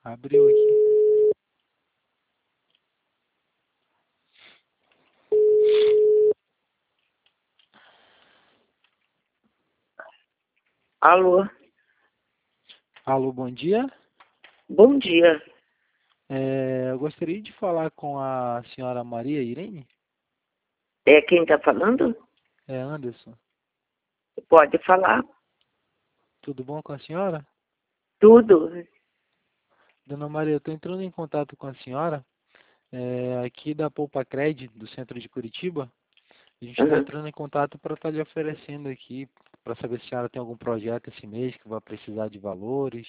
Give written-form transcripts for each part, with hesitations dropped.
Abriu aqui. Alô, Alô, bom dia. bom dia. Eu gostaria de falar com a senhora Maria Irene. É quem está falando? É Anderson. Pode falar. Tudo bom com a senhora? Tudo. Dona Maria, eu estou entrando em contato com a senhora, aqui da Poupa Cred, do centro de Curitiba. A gente está Uhum. entrando em contato para estar lhe oferecendo aqui, para saber se a senhora tem algum projeto esse mês que vai precisar de valores.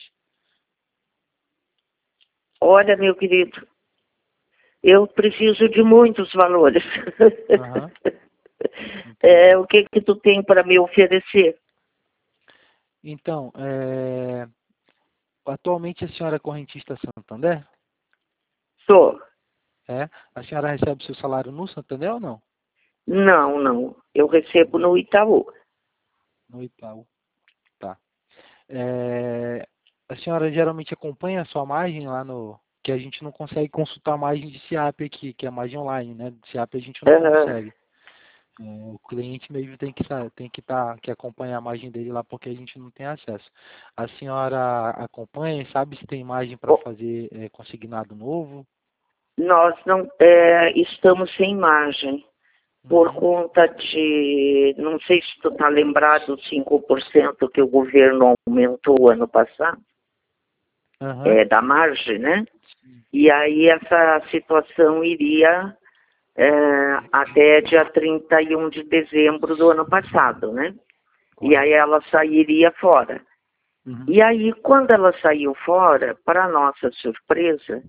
Olha, meu querido, eu preciso de muitos valores. Aham, entendi. O que que tu tem para me oferecer? Então, atualmente a senhora é correntista Santander? Sou. É? A senhora recebe seu salário no Santander ou não? Não, não. Eu recebo no Itaú. No Itaú. Tá. É, a senhora geralmente acompanha a sua margem lá no... Que a gente não consegue consultar a margem de SIAP aqui, que é a margem online, né? De SIAP a gente não Uhum. consegue. O cliente mesmo tem que acompanhar a margem dele lá, porque a gente não tem acesso. A senhora acompanha e sabe se tem margem para Bom, fazer consignado novo? nós não estamos sem margem. Por Uhum. conta de, não sei se tu está lembrado, 5% que o governo aumentou ano passado, Aham. da margem, né? Sim. E aí essa situação iria até dia 31 de dezembro do ano passado, né? E aí Correto. ela sairia fora. Uhum. E aí, quando ela saiu fora, para nossa surpresa,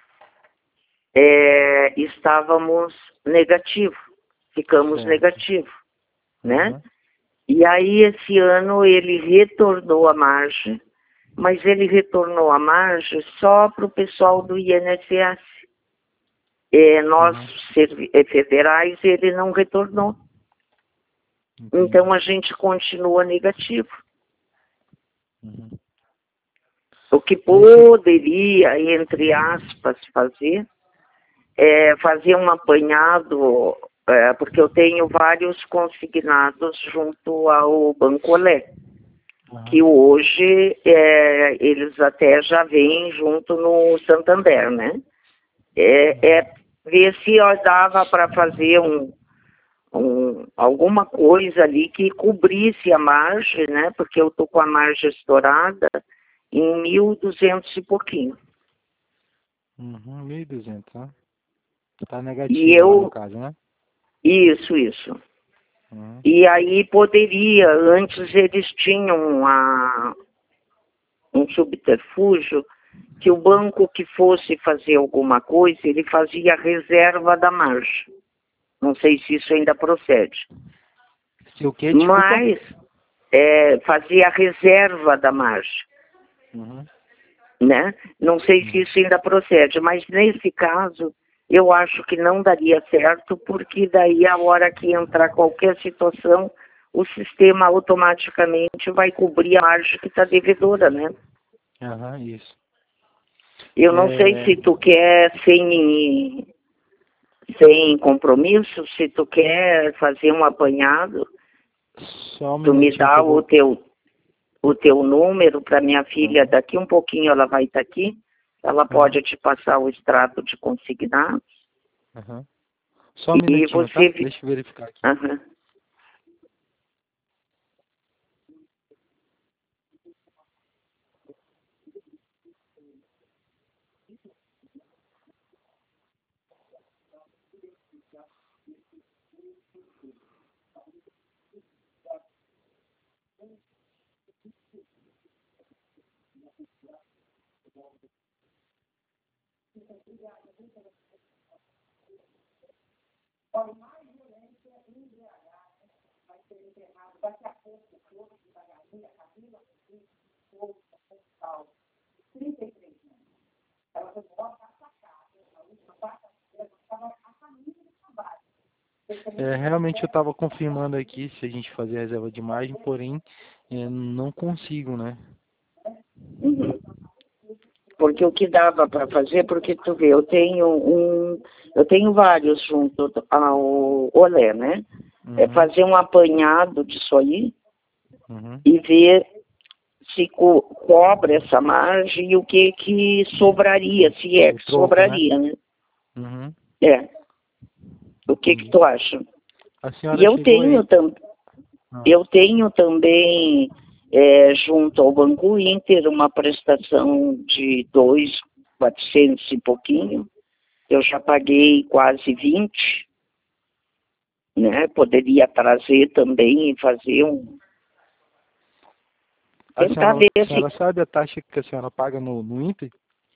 estávamos negativo, ficamos Certo. negativo, né? Aham. E aí, esse ano, ele retornou a margem, mas ele retornou a margem só para o pessoal do INSS. Nós, Aham. federais, ele não retornou. Então, Entendi. a gente continua negativo. Uhum. O que Nesse... poderia, entre aspas, fazer um apanhado, porque eu tenho vários consignados junto ao Bancolé, que Aham. hoje eles até já vêm junto no Santander, né? Aham. Ver se dava para fazer alguma coisa ali que cobrisse a margem, né? Porque eu tô com a margem estourada em 1.200 e pouquinho. Uhum. 1.200, né? Tá E negativo lá no eu, caso, né? isso. Uhum. E aí poderia, antes eles tinham um subterfúgio, que o banco que fosse fazer alguma coisa, ele fazia a reserva da margem. Não sei se isso ainda procede. Se o quê? Desculpa? Mas fazia a reserva da margem, Uhum. né? Não sei se Uhum. isso ainda procede, mas nesse caso eu acho que não daria certo, porque daí a hora que entrar qualquer situação, o sistema automaticamente vai cobrir a margem que está devedora, né? Aham, isso. Eu não sei É, se tu quer sem compromisso, se tu quer fazer um apanhado, só um tu me minutinho que dá eu vou. o teu número para minha filha, Aham, daqui um pouquinho ela vai estar aqui, ela aham, pode te passar o extrato de consignados aham. Só um e minutinho, tá? você... Deixa eu verificar aqui. Aham. Realmente eu estava confirmando aqui se a gente fazia reserva de margem, porém não consigo, né? Uhum. porque o que dava para fazer, porque tu vê, eu tenho vários junto ao Olé, né? É Uhum. fazer um apanhado disso aí Uhum. e ver se cobre essa margem e o que sobraria, se é O que troco, né? sobraria, né? Uhum. É, o que Entendi. tu acha? A E senhora chegou aí. Ah, eu tenho também, junto ao Banco Inter, uma prestação de 2.400 e pouquinho. Eu já paguei quase 20, né? Poderia trazer também e fazer tentar ver a se, senhora sabe a taxa que a senhora paga no Inter?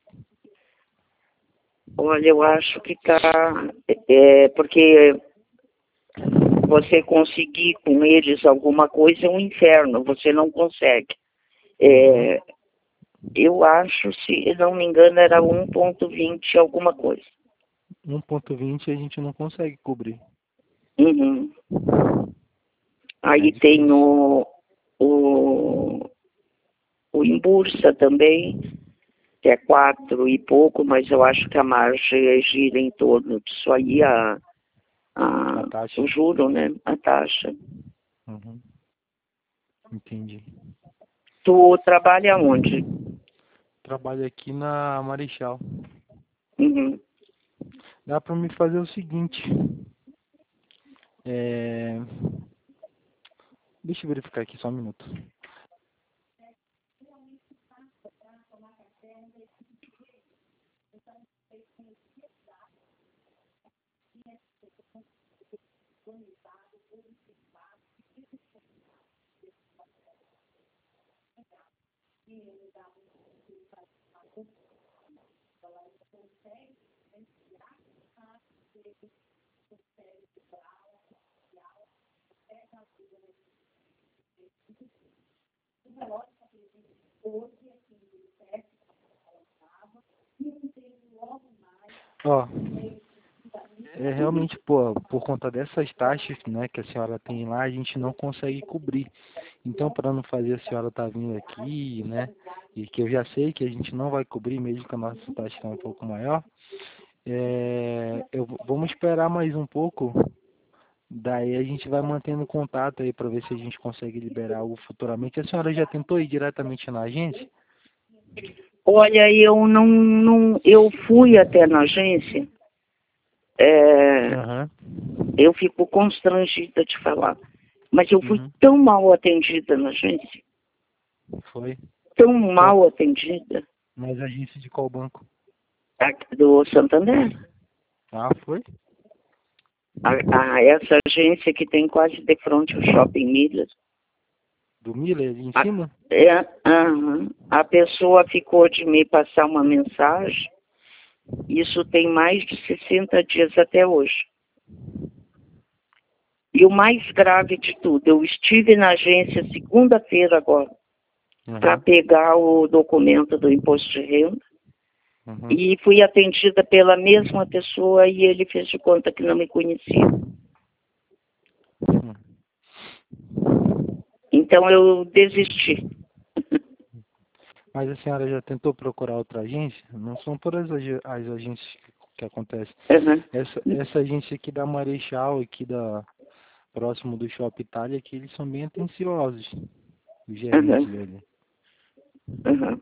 olha, eu acho que tá, porque você conseguir com eles alguma coisa é um inferno, você não consegue. Uhum. É, eu acho, se não me engano, era 1,20 alguma coisa. 1,20 a gente não consegue cobrir. Uhum. É Aí tem difícil. o, o Imbursa também, que é 4 e pouco, mas eu acho que a margem gira em torno disso aí, A taxa. o juro, né? A taxa. Uhum. Entendi. Tu trabalha onde? Trabalho aqui na Marechal. Uhum. Dá para me fazer o seguinte. É... Deixa eu verificar aqui só um minuto. Ó, realmente, pô, por conta dessas taxas, né, que a senhora tem lá, a gente não consegue cobrir. Então, para não fazer a senhora estar vindo aqui, né, e que eu já sei que a gente não vai cobrir mesmo que a nossa taxa é um pouco maior, vamos esperar mais um pouco. Daí a gente vai mantendo contato aí para ver se a gente consegue liberar o futuramente. A senhora já tentou ir diretamente na agência? Olha, eu eu fui até na agência, é, Aham. eu fico constrangida de falar, mas eu fui Uhum. tão mal atendida na agência, Foi. tão Qual? mal atendida, Mas agência de qual banco? do Santander. Ah, foi? Essa agência que tem quase de frente ao Shopping Milhas. Do Miller ali em A, cima? aham. A pessoa ficou de me passar uma mensagem. Isso tem mais de 60 dias até hoje. E o mais grave de tudo, eu estive na agência segunda-feira agora para Uhum. pegar o documento do imposto de renda Uhum. e fui atendida pela mesma pessoa e ele fez de conta que não me conhecia. Uhum. Então eu desisti. Mas a senhora já tentou procurar outra agência? Não são todas as agências que acontecem. Uhum. Essa agência aqui da Marechal, aqui próximo do Shopping Itália, aqui eles são bem atenciosos, os gerentes Uhum. ali. Uhum.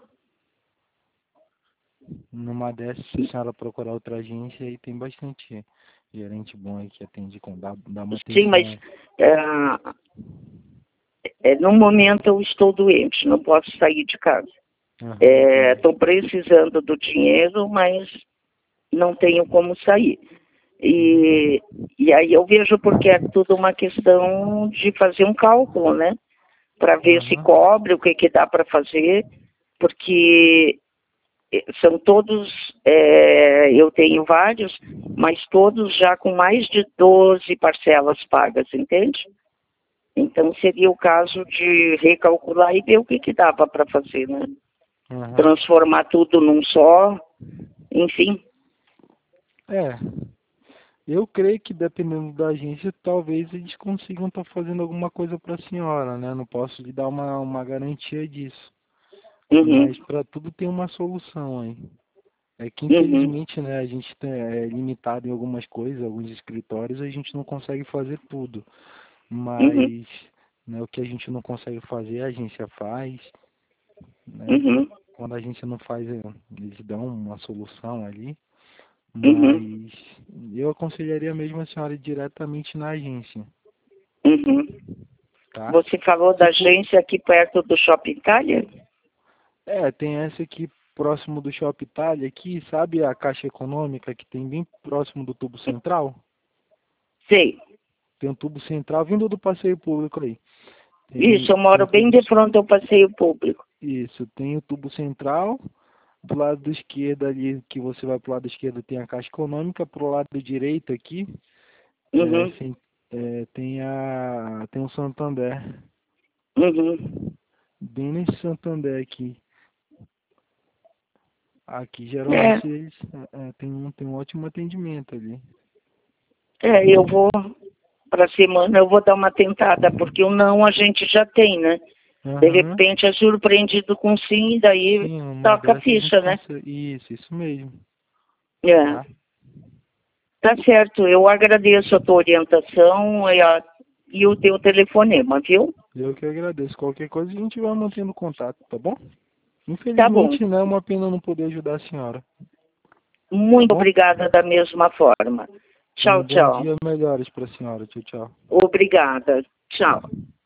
Numa dessas, se a senhora procurar outra agência, aí tem bastante gerente bom aí que atende dá uma Sim, mas atenção. é, no momento eu estou doente, não posso sair de casa. Aham, entendi. Estou precisando do dinheiro, mas não tenho como sair. Uhum. E, e aí eu vejo porque é tudo uma questão de fazer um cálculo, né? Para ver se Aham. cobre, o que, que dá para fazer, porque são todos, eu tenho vários, mas todos já com mais de 12 parcelas pagas, entende? Então seria o caso de recalcular e ver o que, que dava para fazer, né? Aham. Transformar tudo num só, enfim. É, eu creio que dependendo da agência, talvez eles consigam estar fazendo alguma coisa para a senhora, né? Não posso lhe dar uma garantia disso. Uhum. Mas para tudo tem uma solução aí. É que Uhum. infelizmente, né, a gente é limitado em algumas coisas, alguns escritórios, a gente não consegue fazer tudo. Uhum. Mas, né, o que a gente não consegue fazer, a agência faz, né? Uhum. Quando a agência não faz, eles dão uma solução ali. Uhum. Mas eu aconselharia mesmo a senhora ir diretamente na agência, Uhum. tá? Você falou Se da for, agência aqui perto do Shopping Itália? tem essa aqui próximo do Shopping Itália, aqui, sabe a Caixa Econômica que tem bem próximo do tubo central? Sei. Tem um tubo central vindo do passeio público aí. Isso, eu Tem moro um bem tubo, de frente ao passeio público. isso, tem o tubo central, do lado esquerdo ali, que você vai pro lado esquerdo tem a Caixa Econômica, pro lado direito aqui, é, Uhum. sim, tem o Santander, Uhum. bem nesse Santander aqui. Aqui É, geralmente eles tem um ótimo atendimento ali. eu vou para a semana, eu vou dar uma tentada, porque o não a gente já tem, né? De Aham, repente é surpreendido com sim, e daí sim, uma toca a dessa a gente ficha, né? consegue. Isso mesmo, É, tá? tá certo, eu agradeço a tua orientação e o teu telefonema, viu? Eu que agradeço. Qualquer coisa a gente vai mantendo contato, tá bom? Tá bom. Infelizmente não é uma pena não poder ajudar a senhora, tá Muito bom? obrigada da mesma forma. Tenha Tchau, um bom tchau. dia, melhores para a senhora. Tchau, tchau. Obrigada. Tchau.